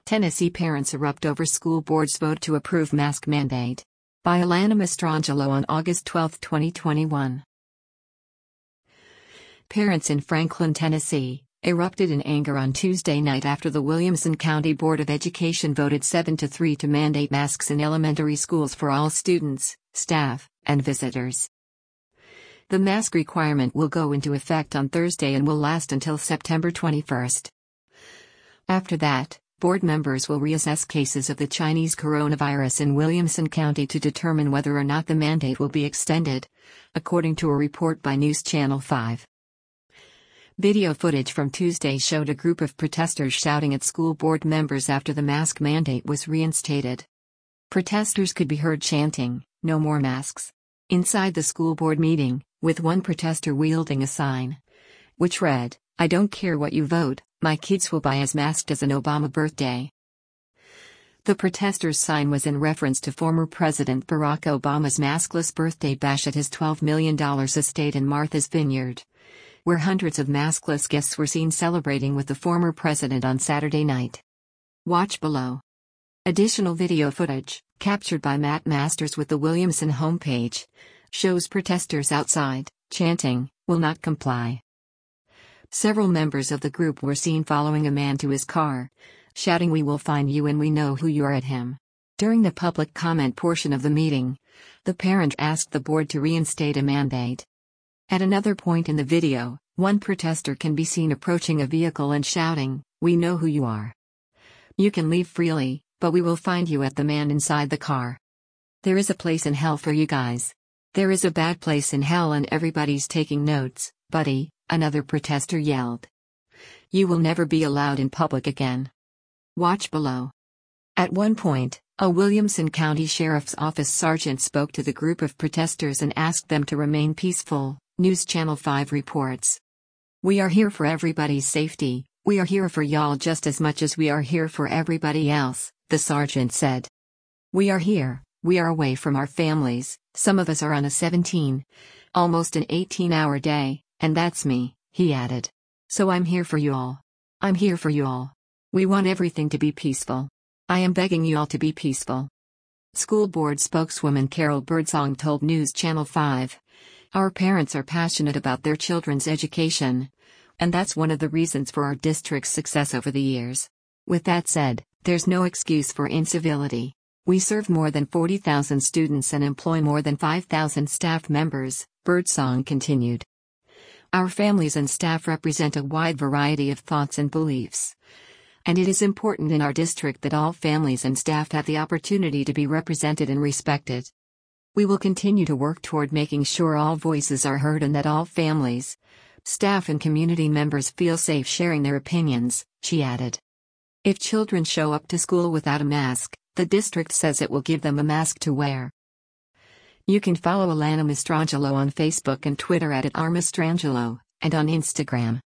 Tennessee parents erupt over school board's vote to approve mask mandate. By Alana Mastrangelo on August 12, 2021. Parents in Franklin, Tennessee, erupted in anger on Tuesday night after the Williamson County Board of Education voted 7-3 to mandate masks in elementary schools for all students, staff, and visitors. The mask requirement will go into effect on Thursday and will last until September 21. After that, board members will reassess cases of the Chinese coronavirus in Williamson County to determine whether or not the mandate will be extended, according to a report by News Channel 5. Video footage from Tuesday showed a group of protesters shouting at school board members after the mask mandate was reinstated. Protesters could be heard chanting, "No more masks," inside the school board meeting, with one protester wielding a sign, which read, "I don't care what you vote, my kids will buy as masked as an Obama birthday." The protesters' sign was in reference to former President Barack Obama's maskless birthday bash at his $12 million estate in Martha's Vineyard, where hundreds of maskless guests were seen celebrating with the former president on Saturday night. Watch below. Additional video footage, captured by Matt Masters with the Williamson homepage, shows protesters outside, chanting, "Will not comply." Several members of the group were seen following a man to his car, shouting, "We will find you and we know who you are" at him. During the public comment portion of the meeting, the parent asked the board to reinstate a mandate. At another point in the video, one protester can be seen approaching a vehicle and shouting, "We know who you are. You can leave freely, but we will find you," at the man inside the car. "There is a place in hell for you guys. There is a bad place in hell and everybody's taking notes, buddy," another protester yelled. "You will never be allowed in public again." Watch below. At one point, a Williamson County Sheriff's Office sergeant spoke to the group of protesters and asked them to remain peaceful, News Channel 5 reports. "We are here for everybody's safety, we are here for y'all just as much as we are here for everybody else," the sergeant said. "We are here, we are away from our families, some of us are on a 17, almost an 18-hour day, and that's me," he added. "So I'm here for you all. I'm here for you all. We want everything to be peaceful. I am begging you all to be peaceful." School board spokeswoman Carol Birdsong told News Channel 5, "Our parents are passionate about their children's education, and that's one of the reasons for our district's success over the years. With that said, there's no excuse for incivility. We serve more than 40,000 students and employ more than 5,000 staff members," Birdsong continued. "Our families and staff represent a wide variety of thoughts and beliefs. And it is important in our district that all families and staff have the opportunity to be represented and respected. We will continue to work toward making sure all voices are heard and that all families, staff and community members feel safe sharing their opinions," she added. If children show up to school without a mask, the district says it will give them a mask to wear. You can follow Alana Mastrangelo on Facebook and Twitter at @rmastrangelo, and on Instagram